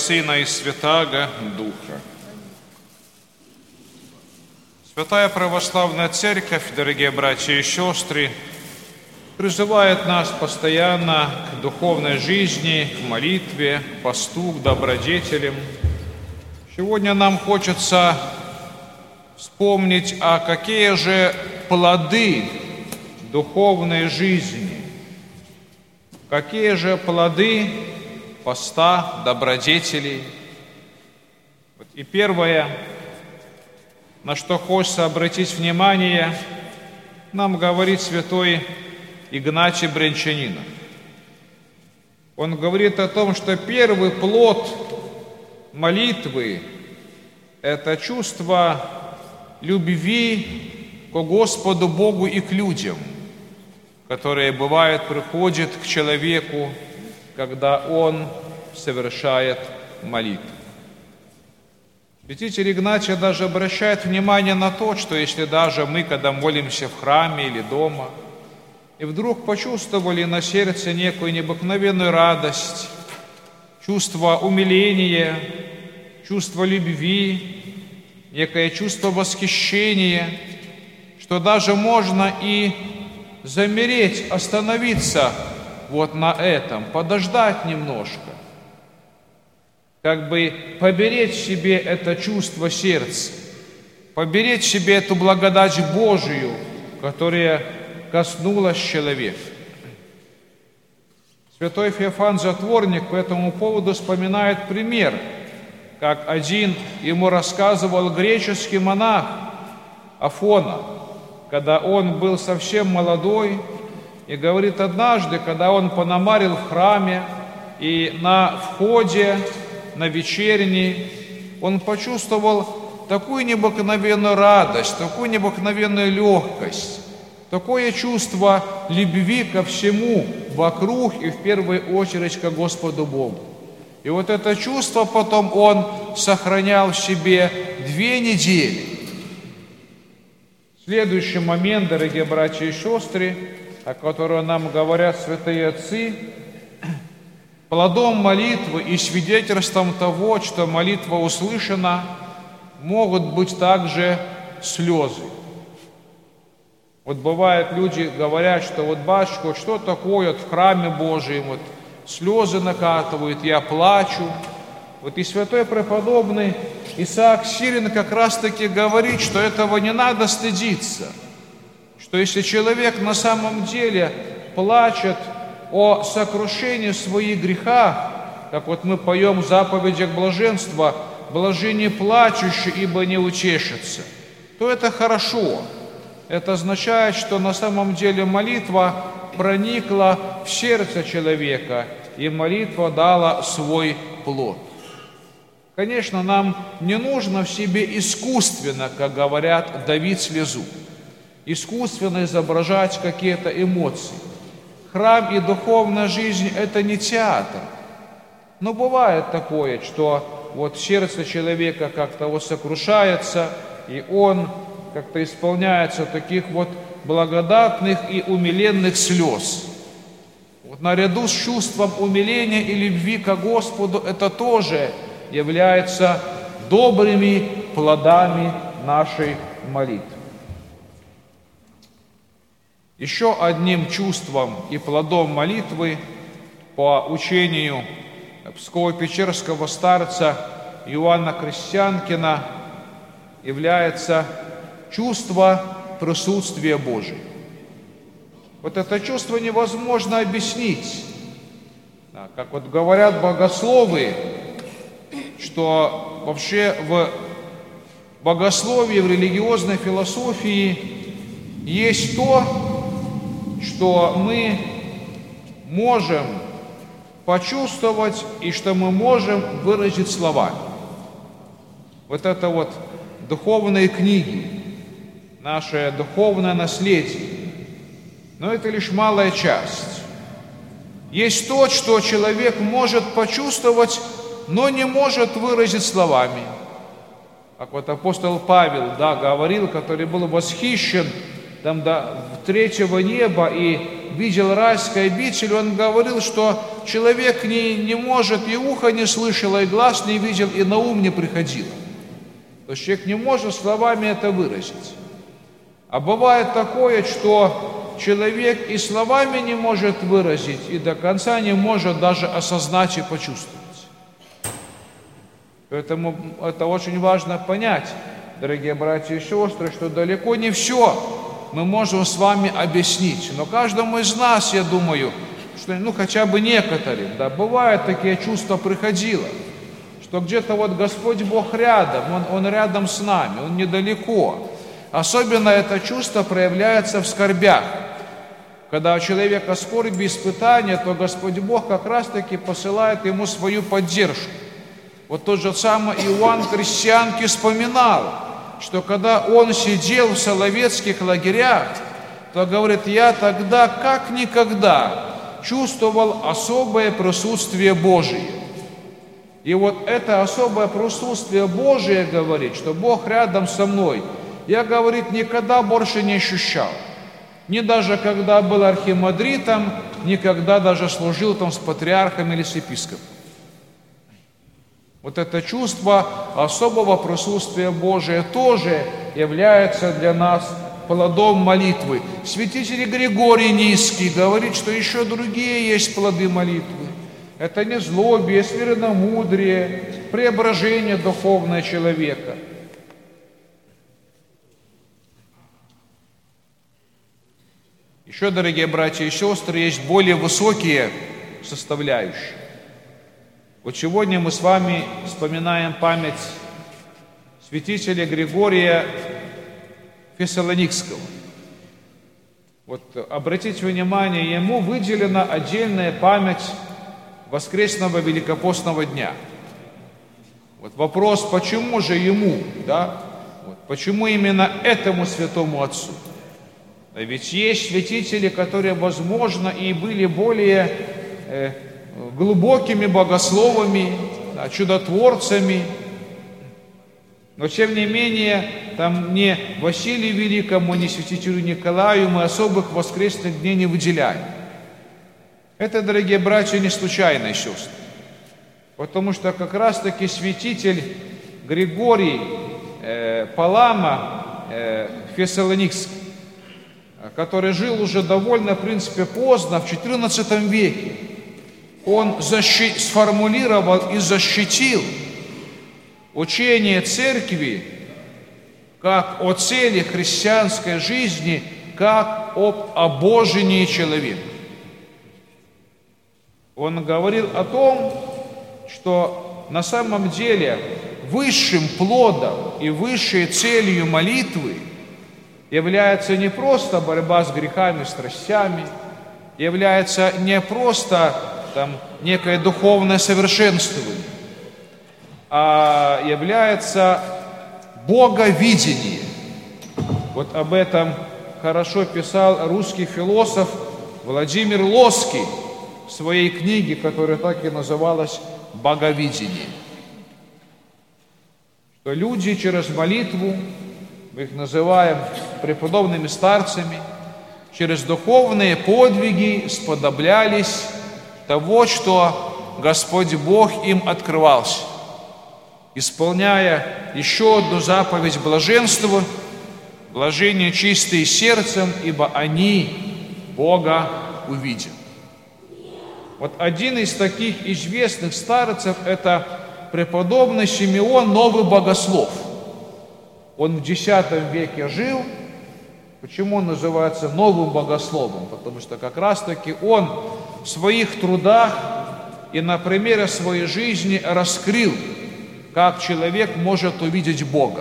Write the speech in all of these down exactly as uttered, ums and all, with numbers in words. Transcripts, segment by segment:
Сына и Святаго Духа. Святая Православная Церковь, дорогие братья и сестры, призывает нас постоянно к духовной жизни, к молитве, к посту, к добродетелям. Сегодня нам хочется вспомнить, а какие же плоды духовной жизни, какие же плоды поста, добродетелей. И первое, на что хочется обратить внимание, нам говорит святой Игнатий Брянчанинов. Он говорит о том, что первый плод молитвы – это чувство любви к Господу Богу и к людям, которые, бывает, приходят к человеку, когда он совершает молитву. Святитель Игнатий даже обращает внимание на то, что если даже мы, когда молимся в храме или дома, и вдруг почувствовали на сердце некую необыкновенную радость, чувство умиления, чувство любви, некое чувство восхищения, что даже можно и замереть, остановиться вот на этом, подождать немножко, как бы поберечь себе это чувство сердца, поберечь себе эту благодать Божию, которая коснулась человека. Святой Феофан Затворник по этому поводу вспоминает пример, как один ему рассказывал греческий монах Афона, когда он был совсем молодой, и говорит, однажды, когда он пономарил в храме, и на входе, на вечерней, он почувствовал такую необыкновенную радость, такую необыкновенную легкость, такое чувство любви ко всему вокруг и в первую очередь к Господу Богу. И вот это чувство потом он сохранял в себе две недели. Следующий момент, дорогие братья и сестры, о котором нам говорят святые отцы, плодом молитвы и свидетельством того, что молитва услышана, могут быть также слезы. Вот бывает, люди говорят, что вот, батюшка, вот что такое вот в храме Божьем, вот слезы накатывают, я плачу. Вот и святой преподобный Исаак Сирин как раз-таки говорит, что этого не надо стыдиться, что если человек на самом деле плачет о сокрушении в своих грехах, как вот мы поем в заповедях блаженства, «Блаженны плачущие, ибо не утешатся», то это хорошо. Это означает, что на самом деле молитва проникла в сердце человека, и молитва дала свой плод. Конечно, нам не нужно в себе искусственно, как говорят, давить слезу, искусственно изображать какие-то эмоции. Храм и духовная жизнь – это не театр. Но бывает такое, что вот сердце человека как-то вот сокрушается, и он как-то исполняется таких вот благодатных и умиленных слез. Вот наряду с чувством умиления и любви к Господу это тоже является добрыми плодами нашей молитвы. Еще одним чувством и плодом молитвы по учению Псково-Печерского старца Иоанна Крестьянкина является чувство присутствия Божия. Вот это чувство невозможно объяснить. Да, как вот говорят богословы, что вообще в богословии, в религиозной философии есть то, что мы можем почувствовать и что мы можем выразить словами. Вот это вот духовные книги, наше духовное наследие. Но это лишь малая часть. Есть то, что человек может почувствовать, но не может выразить словами. Как вот апостол Павел, да, говорил, который был восхищен там до третьего неба и видел райской обители, он говорил, что человек не, не может, и ухо не слышало, и глаз не видел, и на ум не приходило. То есть человек не может словами это выразить. А бывает такое, что человек и словами не может выразить, и до конца не может даже осознать и почувствовать. Поэтому это очень важно понять, дорогие братья и сестры, что далеко не все мы можем с вами объяснить. Но каждому из нас, я думаю, что ну хотя бы некоторым, да, бывают такие чувства приходило, что где-то вот Господь Бог рядом, Он, Он рядом с нами, Он недалеко. Особенно это чувство проявляется в скорбях. Когда у человека скорби, испытания, то Господь Бог как раз-таки посылает ему свою поддержку. Вот тот же самый Иоанн Крестьянки вспоминал, что когда он сидел в соловецких лагерях, то говорит, я тогда как никогда чувствовал особое присутствие Божие. И вот это особое присутствие Божие, говорит, что Бог рядом со мной, я, говорит, никогда больше не ощущал. Ни даже когда был архимандритом, ни когда даже служил там с патриархом или с епископом. Вот это чувство особого присутствия Божия тоже является для нас плодом молитвы. Святитель Григорий Низкий говорит, что еще другие есть плоды молитвы. Это незлобие, смиренномудрие, преображение духовного человека. Еще, дорогие братья и сестры, есть более высокие составляющие. Вот сегодня мы с вами вспоминаем память святителя Григория Фессалоникского. Вот обратите внимание, ему выделена отдельная память воскресного великопостного дня. Вот вопрос, почему же ему, да? Вот, почему именно этому святому отцу? А ведь есть святители, которые, возможно, и были более э, глубокими богословами, да, чудотворцами, но тем не менее, там ни Василию Великому, ни святителю Николаю мы особых воскресных дней не выделяем. Это, дорогие братья, не случайно, сестры, потому что как раз-таки святитель Григорий э, Палама э, Фессалоникский, который жил уже довольно, в принципе, поздно, в четырнадцатом веке, он защи- сформулировал и защитил учение церкви как о цели христианской жизни, как об обожении человека. Он говорил о том, что на самом деле высшим плодом и высшей целью молитвы является не просто борьба с грехами, страстями, является не просто там некое духовное совершенствование, а является боговидение. Вот об этом хорошо писал русский философ Владимир Лоский в своей книге, которая так и называлась «Боговидение». Что люди через молитву, мы их называем преподобными старцами, через духовные подвиги сподоблялись того, что Господь Бог им открывался, исполняя еще одну заповедь блаженства: блажение чистые сердцем, ибо они Бога увидят. Вот один из таких известных старцев – это преподобный Симеон Новый Богослов. Он в десятом веке жил. Почему он называется Новым Богословом? Потому что как раз-таки он в своих трудах и на примере своей жизни раскрыл, как человек может увидеть Бога.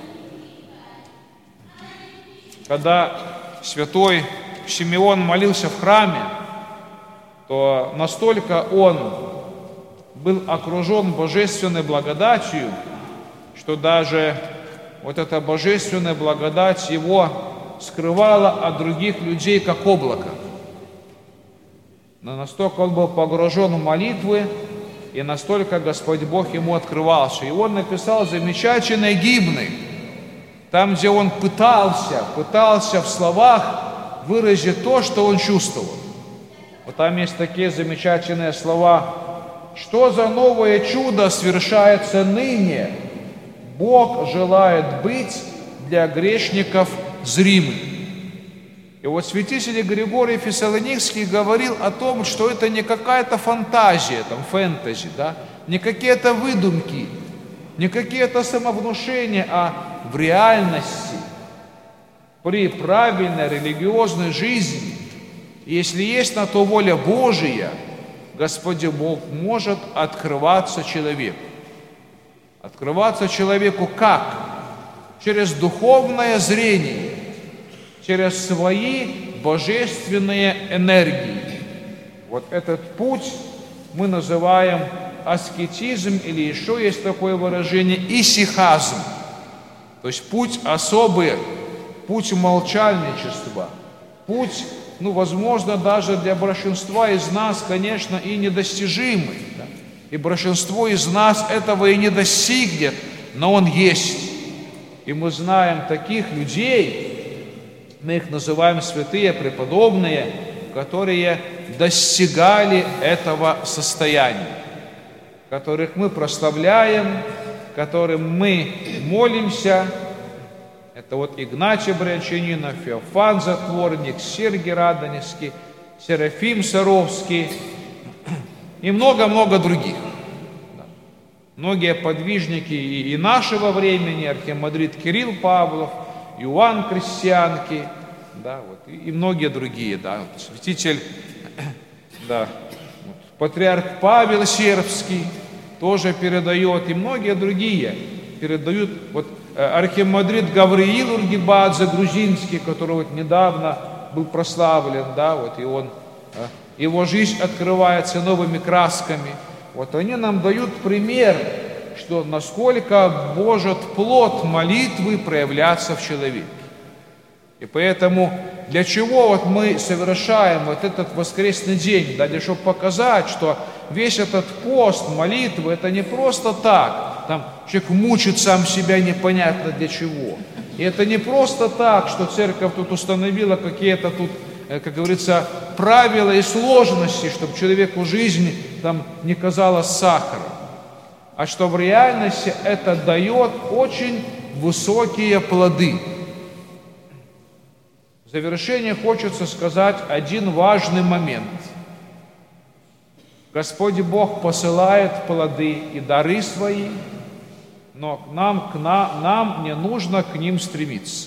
Когда святой Симеон молился в храме, то настолько он был окружен божественной благодатью, что даже вот эта божественная благодать его скрывала от других людей, как облако. Но настолько он был погружен в молитвы, и настолько Господь Бог ему открывался. И он написал замечательные гимны, там, где он пытался, пытался в словах выразить то, что он чувствовал. Вот там есть такие замечательные слова: «Что за новое чудо свершается ныне? Бог желает быть для грешников зримым». И вот святитель Григорий Фессалоникский говорил о том, что это не какая-то фантазия, там, фэнтези, да? Не какие-то выдумки, не какие-то самовнушения, а в реальности, при правильной религиозной жизни, если есть на то воля Божия, Господь Бог может открываться человеку. Открываться человеку как? Через духовное зрение, через свои божественные энергии. Вот этот путь мы называем аскетизм, или еще есть такое выражение исихазм. То есть путь особый, путь молчальничества, путь, ну, возможно, даже для большинства из нас, конечно, и недостижимый. Да? И большинство из нас этого и не достигнет, но он есть. И мы знаем таких людей, мы их называем святые, преподобные, которые достигали этого состояния, которых мы прославляем, которым мы молимся. Это вот Игнатий Брянчанинов, Феофан Затворник, Сергий Радонежский, Серафим Саровский и много-много других. Многие подвижники и нашего времени, архимандрит Кирилл Павлов, Иоанн Крестьянки, да, вот, и, и многие другие, да, вот, святитель, да, вот, патриарх Павел Сербский тоже передает, и многие другие передают. Вот архимандрит Гавриил Ургибадзе грузинский, который вот недавно был прославлен, да, вот, и он, его жизнь открывается новыми красками. Вот они нам дают пример, что насколько может плод молитвы проявляться в человеке. И поэтому для чего вот мы совершаем вот этот воскресный день? Да, для чтобы показать, что весь этот пост молитвы, это не просто так. Там человек мучит сам себя непонятно для чего. И это не просто так, что церковь тут установила какие-то тут, как говорится, правила и сложности, чтобы человеку жизнь там не казалась сахаром. А что в реальности это дает очень высокие плоды. В завершение хочется сказать один важный момент. Господь Бог посылает плоды и дары свои, но нам, к нам, нам не нужно к ним стремиться.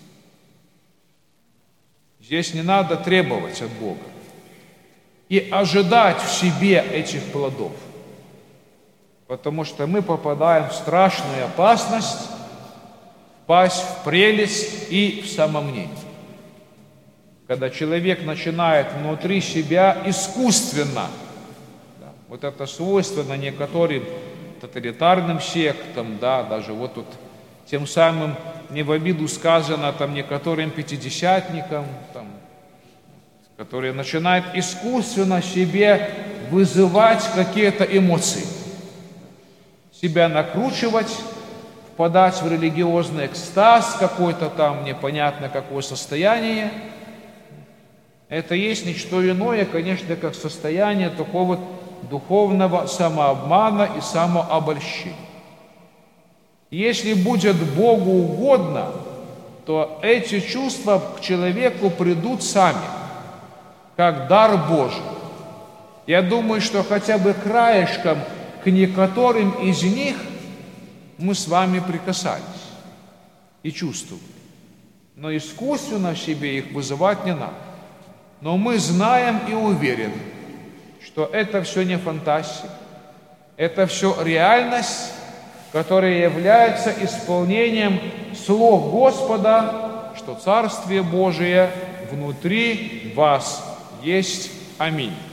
Здесь не надо требовать от Бога и ожидать в себе этих плодов, потому что мы попадаем в страшную опасность впасть в прелесть и в самомнение. Когда человек начинает внутри себя искусственно, да, вот это свойственно некоторым тоталитарным сектам, да, даже вот тут тем самым не в обиду сказано там некоторым пятидесятникам, там, которые начинают искусственно себе вызывать какие-то эмоции, себя накручивать, впадать в религиозный экстаз, какой-то там непонятно какое состояние. Это есть не что иное, конечно, как состояние такого духовного самообмана и самообольщения. Если будет Богу угодно, то эти чувства к человеку придут сами, как дар Божий. Я думаю, что хотя бы краешком к некоторым из них мы с вами прикасались и чувствовали. Но искусственно в себе их вызывать не надо. Но мы знаем и уверены, что это все не фантастика, это все реальность, которая является исполнением слов Господа, что Царствие Божие внутри вас есть. Аминь.